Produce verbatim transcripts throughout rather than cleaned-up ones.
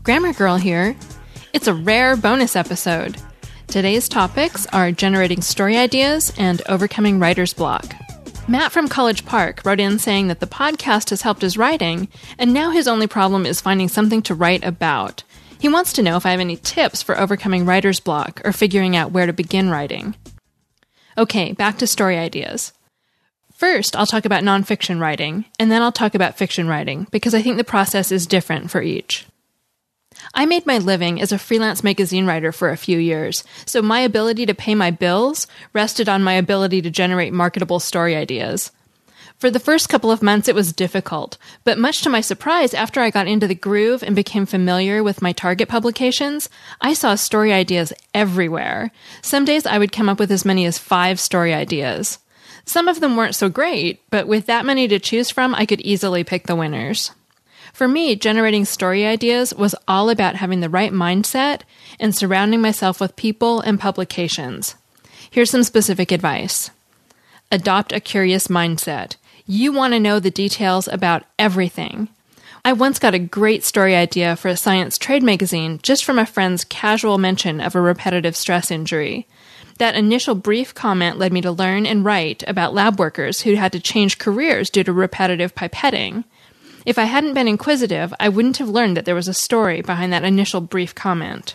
Grammar Girl here. It's a rare bonus episode. Today's topics are generating story ideas and overcoming writer's block. Matt from College Park wrote in saying that the podcast has helped his writing, and now his only problem is finding something to write about. He wants to know if I have any tips for overcoming writer's block or figuring out where to begin writing. Okay, back to story ideas. First, I'll talk about nonfiction writing, and then I'll talk about fiction writing, because I think the process is different for each. I made my living as a freelance magazine writer for a few years, so my ability to pay my bills rested on my ability to generate marketable story ideas. For the first couple of months, it was difficult, but much to my surprise, after I got into the groove and became familiar with my target publications, I saw story ideas everywhere. Some days I would come up with as many as five story ideas. Some of them weren't so great, but with that many to choose from, I could easily pick the winners. For me, generating story ideas was all about having the right mindset and surrounding myself with people and publications. Here's some specific advice. Adopt a curious mindset. You want to know the details about everything. I once got a great story idea for a science trade magazine just from a friend's casual mention of a repetitive stress injury. That initial brief comment led me to learn and write about lab workers who had to change careers due to repetitive pipetting. If I hadn't been inquisitive, I wouldn't have learned that there was a story behind that initial brief comment.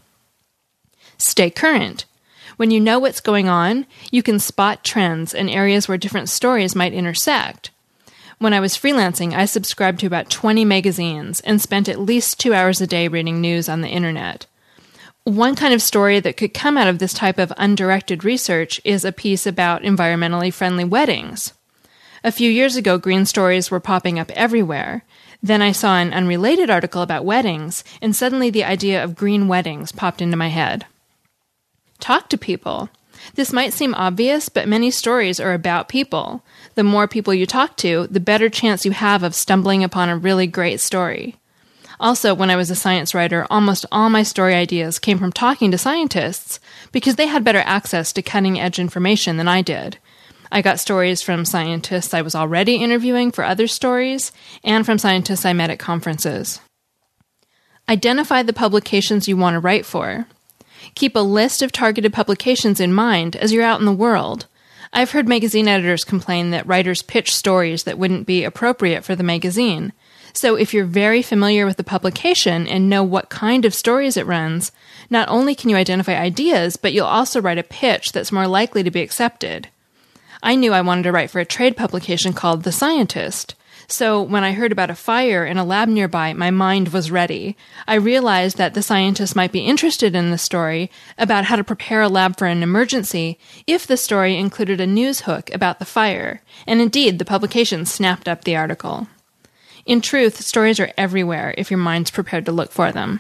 Stay current. When you know what's going on, you can spot trends and areas where different stories might intersect. When I was freelancing, I subscribed to about twenty magazines and spent at least two hours a day reading news on the internet. One kind of story that could come out of this type of undirected research is a piece about environmentally friendly weddings. A few years ago, green stories were popping up everywhere. Then I saw an unrelated article about weddings, and suddenly the idea of green weddings popped into my head. Talk to people. This might seem obvious, but many stories are about people. The more people you talk to, the better chance you have of stumbling upon a really great story. Also, when I was a science writer, almost all my story ideas came from talking to scientists, because they had better access to cutting-edge information than I did. I got stories from scientists I was already interviewing for other stories, and from scientists I met at conferences. Identify the publications you want to write for. Keep a list of targeted publications in mind as you're out in the world. I've heard magazine editors complain that writers pitch stories that wouldn't be appropriate for the magazine. So if you're very familiar with the publication and know what kind of stories it runs, not only can you identify ideas, but you'll also write a pitch that's more likely to be accepted. I knew I wanted to write for a trade publication called The Scientist. So when I heard about a fire in a lab nearby, my mind was ready. I realized that The Scientist might be interested in the story about how to prepare a lab for an emergency if the story included a news hook about the fire. And indeed, the publication snapped up the article. In truth, stories are everywhere if your mind's prepared to look for them.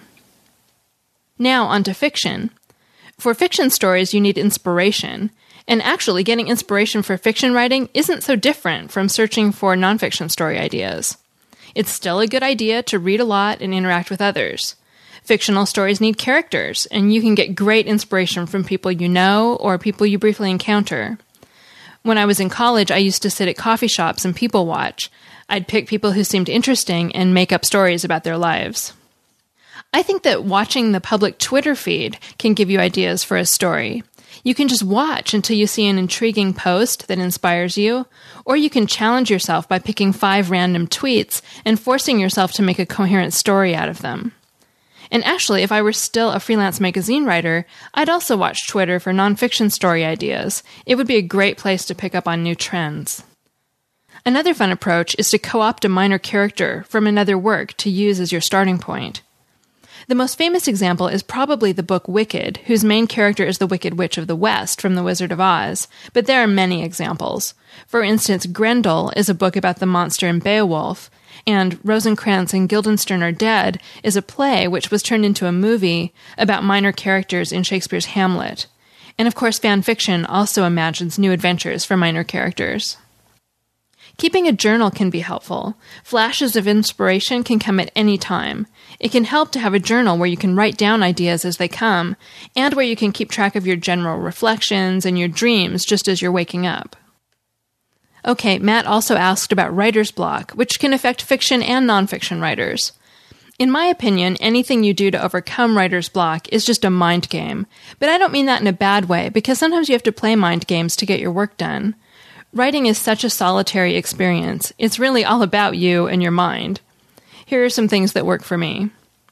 Now on to fiction. For fiction stories, you need inspiration. And actually, getting inspiration for fiction writing isn't so different from searching for nonfiction story ideas. It's still a good idea to read a lot and interact with others. Fictional stories need characters, and you can get great inspiration from people you know or people you briefly encounter. When I was in college, I used to sit at coffee shops and people watch. I'd pick people who seemed interesting and make up stories about their lives. I think that watching the public Twitter feed can give you ideas for a story. You can just watch until you see an intriguing post that inspires you, or you can challenge yourself by picking five random tweets and forcing yourself to make a coherent story out of them. And actually, if I were still a freelance magazine writer, I'd also watch Twitter for nonfiction story ideas. It would be a great place to pick up on new trends. Another fun approach is to co-opt a minor character from another work to use as your starting point. The most famous example is probably the book Wicked, whose main character is the Wicked Witch of the West from The Wizard of Oz, but there are many examples. For instance, Grendel is a book about the monster in Beowulf, and Rosencrantz and Guildenstern Are Dead is a play which was turned into a movie about minor characters in Shakespeare's Hamlet. And of course, fan fiction also imagines new adventures for minor characters. Keeping a journal can be helpful. Flashes of inspiration can come at any time. It can help to have a journal where you can write down ideas as they come, and where you can keep track of your general reflections and your dreams just as you're waking up. Okay, Matt also asked about writer's block, which can affect fiction and nonfiction writers. In my opinion, anything you do to overcome writer's block is just a mind game. But I don't mean that in a bad way, because sometimes you have to play mind games to get your work done. Writing is such a solitary experience. It's really all about you and your mind. Here are some things that work for me.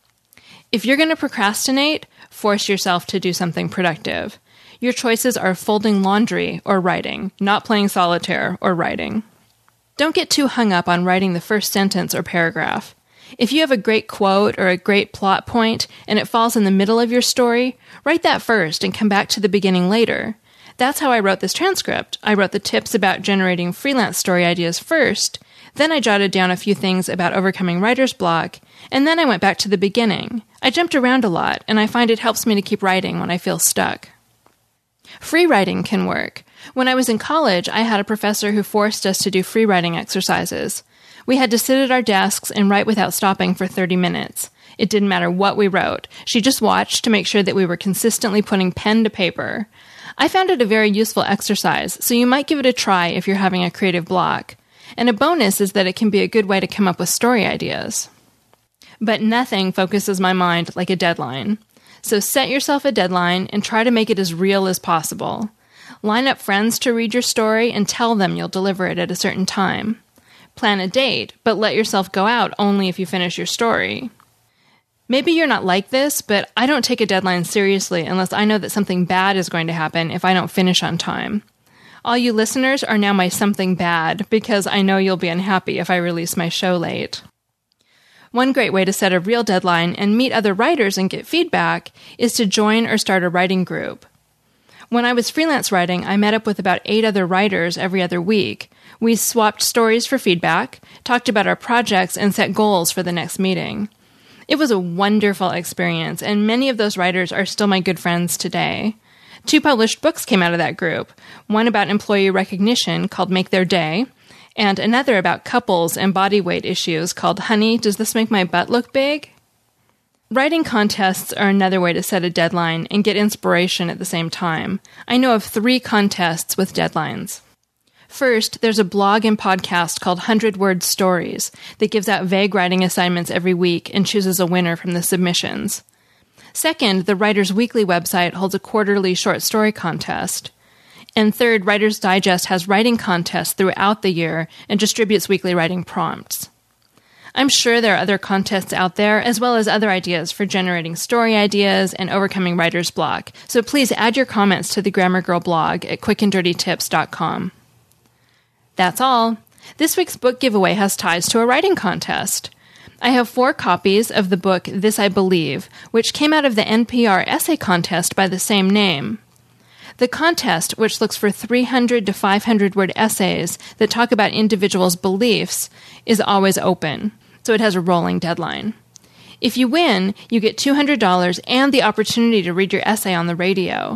If you're going to procrastinate, force yourself to do something productive. Your choices are folding laundry or writing, not playing solitaire or writing. Don't get too hung up on writing the first sentence or paragraph. If you have a great quote or a great plot point and it falls in the middle of your story, write that first and come back to the beginning later. That's how I wrote this transcript. I wrote the tips about generating freelance story ideas first, then I jotted down a few things about overcoming writer's block, and then I went back to the beginning. I jumped around a lot, and I find it helps me to keep writing when I feel stuck. Free writing can work. When I was in college, I had a professor who forced us to do free writing exercises. We had to sit at our desks and write without stopping for thirty minutes. It didn't matter what we wrote. She just watched to make sure that we were consistently putting pen to paper. I found it a very useful exercise, so you might give it a try if you're having a creative block. And a bonus is that it can be a good way to come up with story ideas. But nothing focuses my mind like a deadline. So set yourself a deadline and try to make it as real as possible. Line up friends to read your story and tell them you'll deliver it at a certain time. Plan a date, but let yourself go out only if you finish your story. Maybe you're not like this, but I don't take a deadline seriously unless I know that something bad is going to happen if I don't finish on time. All you listeners are now my something bad because I know you'll be unhappy if I release my show late. One great way to set a real deadline and meet other writers and get feedback is to join or start a writing group. When I was freelance writing, I met up with about eight other writers every other week. We swapped stories for feedback, talked about our projects, and set goals for the next meeting. It was a wonderful experience, and many of those writers are still my good friends today. Two published books came out of that group, one about employee recognition called Make Their Day, and another about couples and body weight issues called Honey, Does This Make My Butt Look Big? Writing contests are another way to set a deadline and get inspiration at the same time. I know of three contests with deadlines. First, there's a blog and podcast called one hundred Word Stories that gives out vague writing assignments every week and chooses a winner from the submissions. Second, the Writer's Weekly website holds a quarterly short story contest. And third, Writer's Digest has writing contests throughout the year and distributes weekly writing prompts. I'm sure there are other contests out there, as well as other ideas for generating story ideas and overcoming writer's block, so please add your comments to the Grammar Girl blog at quick and dirty tips dot com. That's all. This week's book giveaway has ties to a writing contest. I have four copies of the book This I Believe, which came out of the N P R essay contest by the same name. The contest, which looks for three hundred to five hundred word essays that talk about individuals' beliefs, is always open, so it has a rolling deadline. If you win, you get two hundred dollars and the opportunity to read your essay on the radio.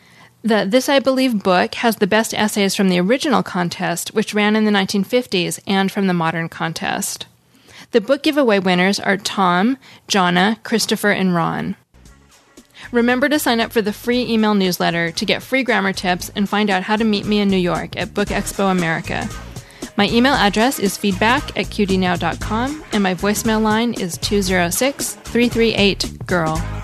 The This I Believe book has the best essays from the original contest, which ran in the nineteen fifties, and from the modern contest. The book giveaway winners are Tom, Jonna, Christopher, and Ron. Remember to sign up for the free email newsletter to get free grammar tips and find out how to meet me in New York at Book Expo America. My email address is feedback at q d now dot com, and my voicemail line is two zero six, three three eight, girl.